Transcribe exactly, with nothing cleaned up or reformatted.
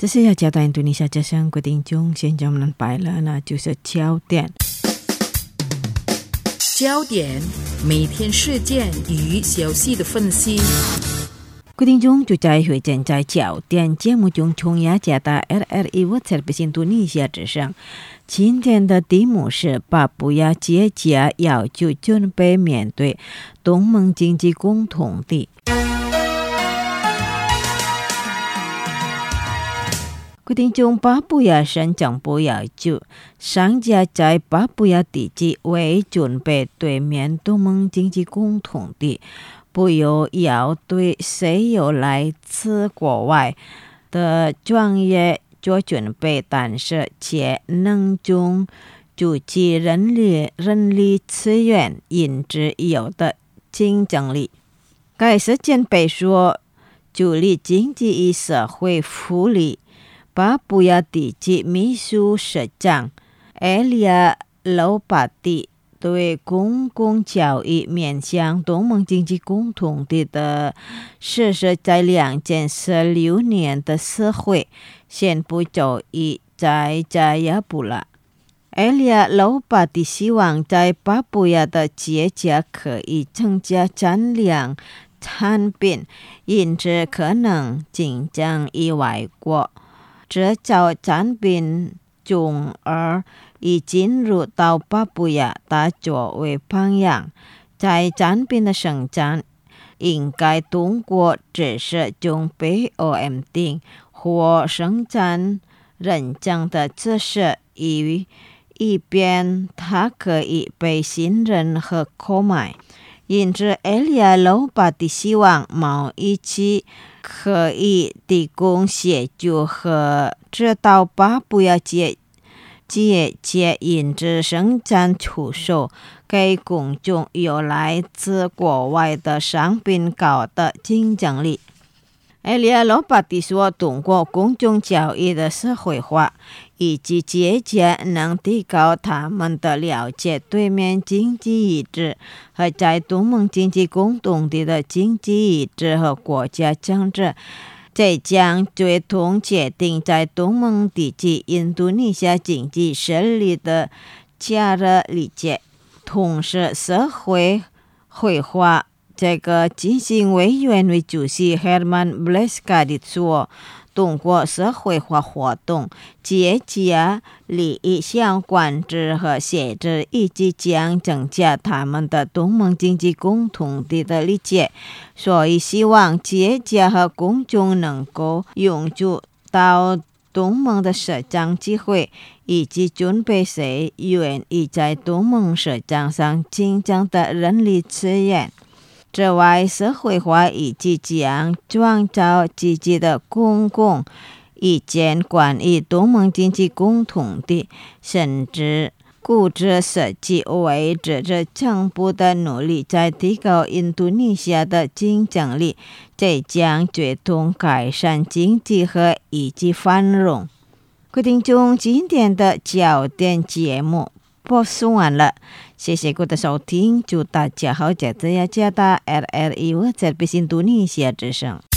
这是要交代印度尼西亚之声各位听众，现在我们摆了呢就是焦点。 焦点，每天事件与消息的分析。 各位听众，就在会正在焦点节目中，从雅加达 R R I Voice 印度尼西亚之声。今天的题目是巴布亚姐姐要就准备面对东盟经济共同体。各位听众，巴布亚省政府要求商家在巴布亚地区为准备对面东盟经济共同体，不由要对谁有来自国外的专业做准备，但是且能中主及人力人力资源因之有的竞争力。该事件被说主力经济与社会福利巴布亚地区秘书市长埃利亚劳巴蒂对公共教育面向东盟经济共同体的实施在两千十六年的社会宣布就已在加亚布拉。埃利亚劳巴蒂希望在巴布亚的节假可以增加产量产品，因此可能竞争于外国制造产品中而已进入到巴布亚，它作为榜样，在产品的生产应该通过知识中被 O M 定或生产认证的知识，以以便它可以被信任和购买。因此，埃利亚劳巴蒂希望贸易区可以提供协助和指导巴布亚姐姐姐因之生产出售给公众有来自国外的商品高的竞争力。埃利亚劳巴蒂说，通过公众教育的社会化以及姐姐能提高他们的了解对面经济意志和在东盟经济共同体的经济意志和国家政治，这将最终决定在东盟地区印度尼西亚经济实力的加热理解。同时，社会绘画这个基金委员会主席 Herman Bleskadi 说，通过社会化活动，节节利益相关之和写着以及将增加他们的东盟经济共同体的理解，所以希望节节和公众能够拥入到东盟的市场机会，以及准备谁愿意在东盟市场上竞争的人力资源。此外，社会化以及将创造积极的公共意见关于东盟经济共同体，甚至估值设计为指着政府的努力在提高印度尼西亚的竞争力，这将最终改善经济和以及繁荣。各位听众，今天的焦点节目播送完了，谢谢各位的收听，祝大家好，在这雅加达 R R I Voice 印度尼西亚之声。